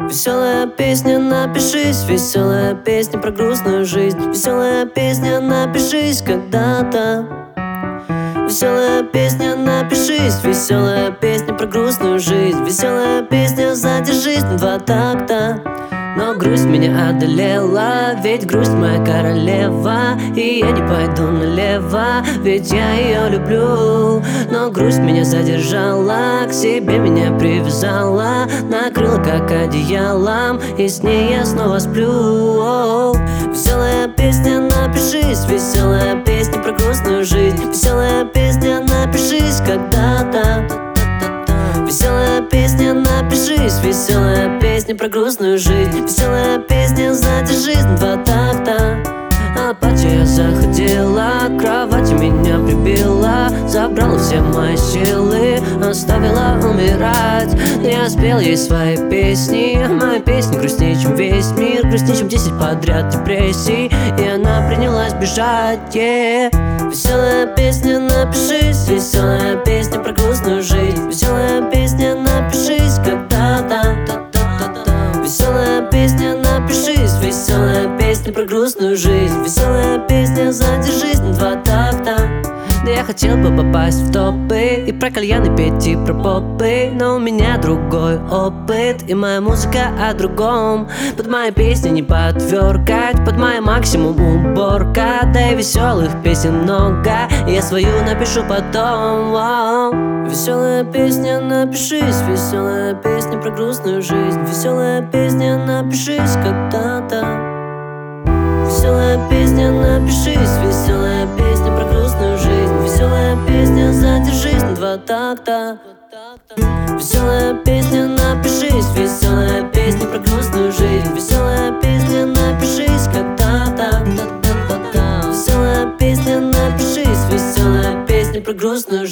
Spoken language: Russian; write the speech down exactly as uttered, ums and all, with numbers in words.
Веселая песня, напишись, веселая песня про грустную жизнь. Веселая песня, напишись когда-то. Веселая песня, напишись, веселая песня про грустную жизнь. Веселая песня, задержись на два такта. Но грусть меня одолела, ведь грусть моя королева. И я не пойду налево, ведь я ее люблю. Но грусть меня задержала, к себе меня привязала, накрыла как одеялом, и с ней я снова сплю. Веселая песня, напишись, веселая песня про грустную жизнь. Веселая песня, напишись когда-то. Веселая песня, напишись, веселая песня про грустную жизнь. Веселая песня, задержись на два такта. Апатия заходила, кровать меня прибила, забрала все мои силы, оставила умирать. Я спел ей свои песни, мои песни грустнее, чем весь мир, грустнее, чем десять подряд депрессий. И она принялась бежать, yeah. Веселая песня, напишись, веселая песня про грустную жизнь. Веселая песня, напишись когда-то. Веселая песня, напишись, веселая песня про грустную жизнь. Веселая песня, задержись на два такта. Да я хотел бы попасть в топы и про кальяны петь и про попы, но у меня другой опыт и моя музыка о другом. Под мои песни не подвергать, под мои максимум уборка. Да и веселых песен много, я свою напишу потом. Воу. Веселая песня, напишись, веселая песня про грустную жизнь. Веселая песня, напишись когда-то. Веселая песня, напишись, веселая песня про грустную жизнь. Веселая песня, задержись на два такта. Веселая песня, напишись, веселая песня про грустную жизнь. Веселая песня, напишись когда-то. Веселая песня, напишись, веселая песня про грустную жизнь.